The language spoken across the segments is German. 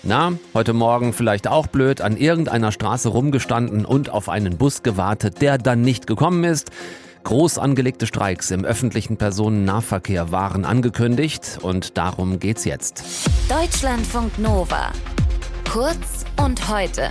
Na, heute Morgen vielleicht auch blöd, an irgendeiner Straße rumgestanden und auf einen Bus gewartet, der dann nicht gekommen ist. Groß angelegte Streiks im öffentlichen Personennahverkehr waren angekündigt und darum geht's jetzt. Deutschlandfunk Nova. Kurz und heute.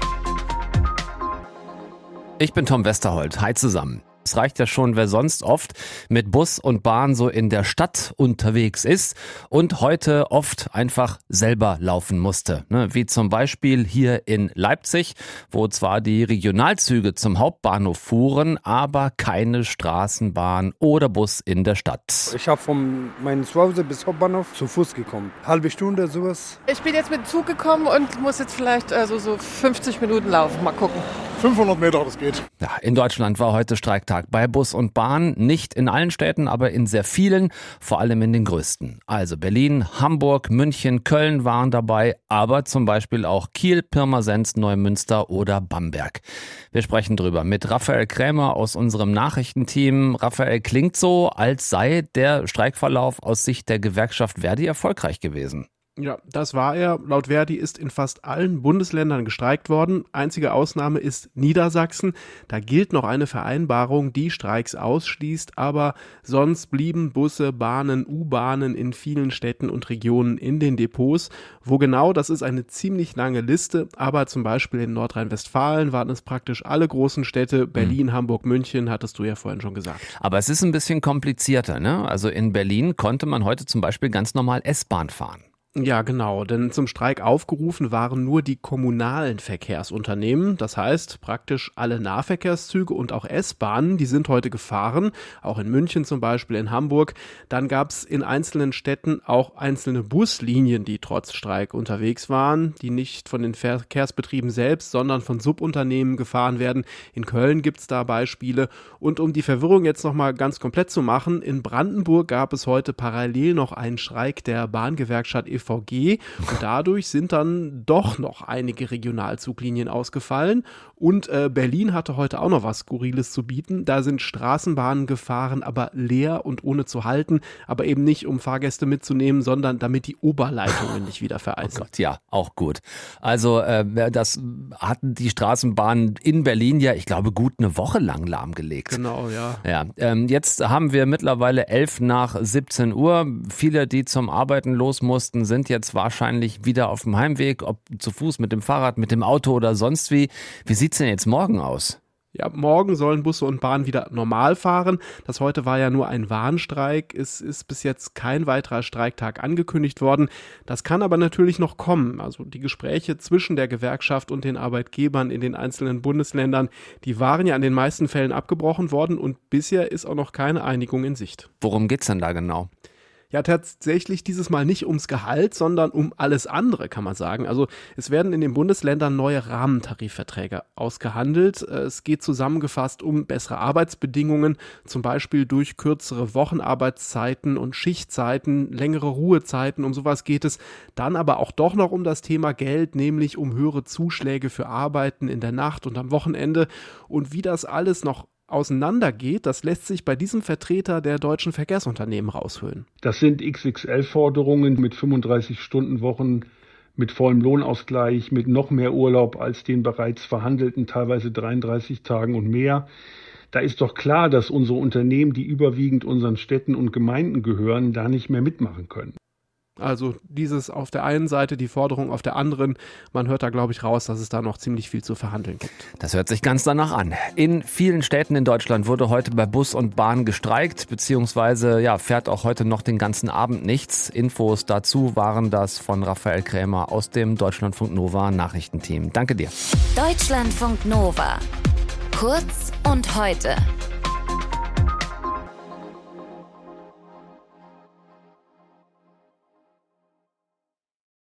Ich bin Tom Westerholt. Hi zusammen. Es reicht ja schon, wer sonst oft mit Bus und Bahn so in der Stadt unterwegs ist und heute oft einfach selber laufen musste. Wie zum Beispiel hier in Leipzig, wo zwar die Regionalzüge zum Hauptbahnhof fuhren, aber keine Straßenbahn oder Bus in der Stadt. Ich habe von meinem Zuhause bis Hauptbahnhof zu Fuß gekommen. Halbe Stunde, sowas. Ich bin jetzt mit dem Zug gekommen und muss jetzt vielleicht so 50 Minuten laufen. Mal gucken. 500 Meter, das geht. Ja, in Deutschland war heute Streiktag bei Bus und Bahn. Nicht in allen Städten, aber in sehr vielen, vor allem in den größten. Also Berlin, Hamburg, München, Köln waren dabei, aber zum Beispiel auch Kiel, Pirmasens, Neumünster oder Bamberg. Wir sprechen drüber mit Raphael Krämer aus unserem Nachrichtenteam. Raphael, klingt so, als sei der Streikverlauf aus Sicht der Gewerkschaft Verdi erfolgreich gewesen. Ja, das war er. Laut Verdi ist in fast allen Bundesländern gestreikt worden. Einzige Ausnahme ist Niedersachsen. Da gilt noch eine Vereinbarung, die Streiks ausschließt, aber sonst blieben Busse, Bahnen, U-Bahnen in vielen Städten und Regionen in den Depots. Wo genau, das ist eine ziemlich lange Liste, aber zum Beispiel in Nordrhein-Westfalen waren es praktisch alle großen Städte. Berlin, Hamburg, München, hattest du ja vorhin schon gesagt. Aber es ist ein bisschen komplizierter, ne? Also in Berlin konnte man heute zum Beispiel ganz normal S-Bahn fahren. Ja, genau, denn zum Streik aufgerufen waren nur die kommunalen Verkehrsunternehmen, das heißt praktisch alle Nahverkehrszüge und auch S-Bahnen, die sind heute gefahren, auch in München zum Beispiel, in Hamburg. Dann gab es in einzelnen Städten auch einzelne Buslinien, die trotz Streik unterwegs waren, die nicht von den Verkehrsbetrieben selbst, sondern von Subunternehmen gefahren werden. In Köln gibt es da Beispiele. Und um die Verwirrung jetzt nochmal ganz komplett zu machen, in Brandenburg gab es heute parallel noch einen Streik der Bahngewerkschaft EVG und dadurch sind dann doch noch einige Regionalzuglinien ausgefallen und Berlin hatte heute auch noch was Skurriles zu bieten. Da sind Straßenbahnen gefahren, aber leer und ohne zu halten, aber eben nicht, um Fahrgäste mitzunehmen, sondern damit die Oberleitungen nicht wieder vereisen. Oh Gott, ja, auch gut. Also das hatten die Straßenbahnen in Berlin ja, ich glaube, gut eine Woche lang lahmgelegt. Genau, ja. Ja, jetzt haben wir mittlerweile 11 nach 17 Uhr. Viele, die zum Arbeiten los mussten, sind jetzt wahrscheinlich wieder auf dem Heimweg, ob zu Fuß, mit dem Fahrrad, mit dem Auto oder sonst wie. Wie sieht's denn jetzt morgen aus? Ja, morgen sollen Busse und Bahnen wieder normal fahren. Das heute war ja nur ein Warnstreik. Es ist bis jetzt kein weiterer Streiktag angekündigt worden. Das kann aber natürlich noch kommen. Also die Gespräche zwischen der Gewerkschaft und den Arbeitgebern in den einzelnen Bundesländern, die waren ja in den meisten Fällen abgebrochen worden und bisher ist auch noch keine Einigung in Sicht. Worum geht's denn da genau? Ja, tatsächlich dieses Mal nicht ums Gehalt, sondern um alles andere, kann man sagen. Also es werden in den Bundesländern neue Rahmentarifverträge ausgehandelt. Es geht zusammengefasst um bessere Arbeitsbedingungen, zum Beispiel durch kürzere Wochenarbeitszeiten und Schichtzeiten, längere Ruhezeiten, um sowas geht es. Dann aber auch doch noch um das Thema Geld, nämlich um höhere Zuschläge für Arbeiten in der Nacht und am Wochenende. Und wie das alles noch auseinandergeht, das lässt sich bei diesem Vertreter der deutschen Verkehrsunternehmen raushöhlen. Das sind XXL-Forderungen mit 35-Stunden-Wochen, mit vollem Lohnausgleich, mit noch mehr Urlaub als den bereits verhandelten, teilweise 33 Tagen und mehr. Da ist doch klar, dass unsere Unternehmen, die überwiegend unseren Städten und Gemeinden gehören, da nicht mehr mitmachen können. Also dieses auf der einen Seite, die Forderung auf der anderen. Man hört da, glaube ich, raus, dass es da noch ziemlich viel zu verhandeln gibt. Das hört sich ganz danach an. In vielen Städten in Deutschland wurde heute bei Bus und Bahn gestreikt, beziehungsweise fährt auch heute noch den ganzen Abend nichts. Infos dazu waren das von Raphael Krämer aus dem Deutschlandfunk Nova Nachrichtenteam. Danke dir. Deutschlandfunk Nova. Kurz und heute.